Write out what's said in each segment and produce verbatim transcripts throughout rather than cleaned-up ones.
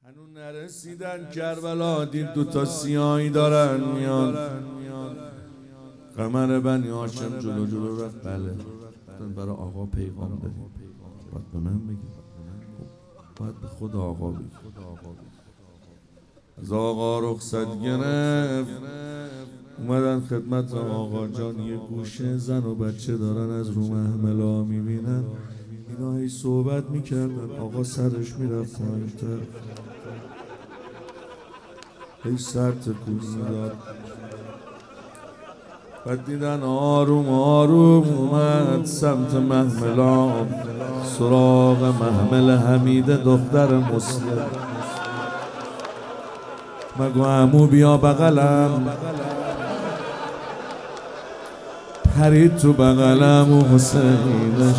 هنون نرسیدن کربلا، دید دوتا سیاهی دارن میان. قمر بنی هاشم جلو جلو رفت. بله برای آقا پیغام داریم. باید به من بگی، باید به خود آقا بگی. از آقا رخصت گرفت، اومدن خدمت آقا جان. یه گوشه زن و بچه دارن از رو محملا میبینن. اینا هی صحبت میکردن، آقا سرش میرفت پایین‌تر، هی سر تکون میداد. بعد دیدن آروم آروم اومد سمت محملا، سراغ محمل حمیده دختر مسلم. مگو عمو بیا بغلم، پرید تو بغلم و حسینش.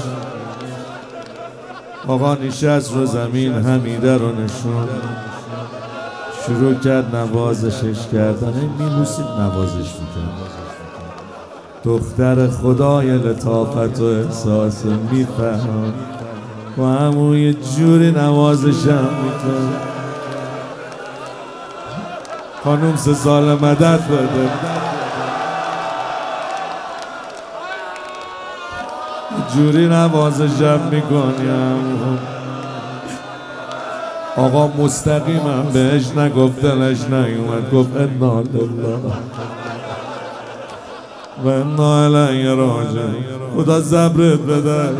آقا نشست رو زمین، حمیده رو نشون، شروع کرد نوازشش کردن. میبوسید نوازش میکرد. دختر خدای لطافت و احساس میفهم و همون یه جوری نوازشم میکرد. خانوم سه سال مدد بده، جوری نوازشم میکنیم. آقا مستقیمم بهش نگفت، دلش نیومد، گفت انا لله و انا الیه راجعون. خدا صبرت بده.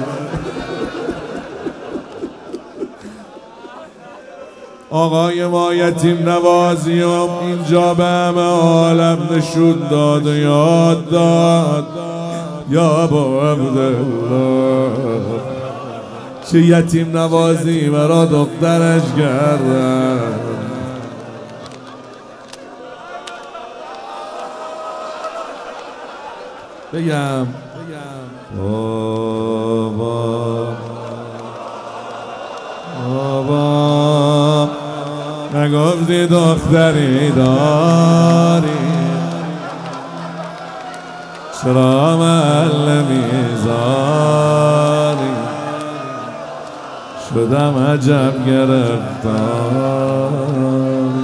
آقای ما یتیم نوازی هم اینجا به همه عالم نشون داد و یاد داد. یا ابا عبدالله چه یتیم نوازی برا دخترش کردن. بگم بابا بابا نگفتی دختری داری، چرا محل میذاری؟ شدم عجب گرفتاری.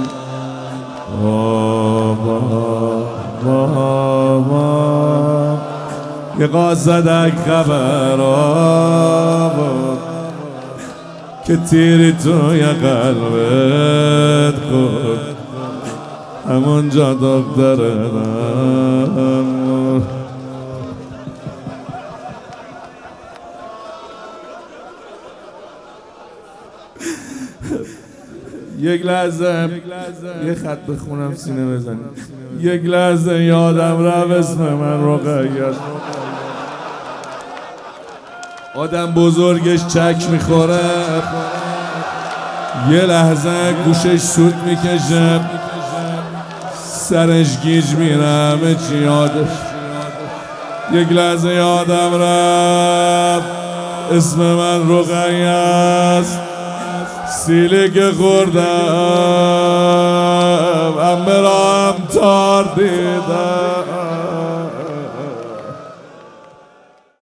بابا بابا یه قاصدک خبر آورد که تیری توی قلبت خورد، همونجا دخترم. یک لحظه یه خط بخونم سینه بزنیم. یک لحظه یادم رفت اسم من رقیه. آدم بزرگش چک میخوره، یه لحظه گوشش سوت میکشه، سرش گیج میره، همه چی یادش. یک لحظه یادم رفت اسم من رقیه است. سیلی که خوردم امرام تار دیدم.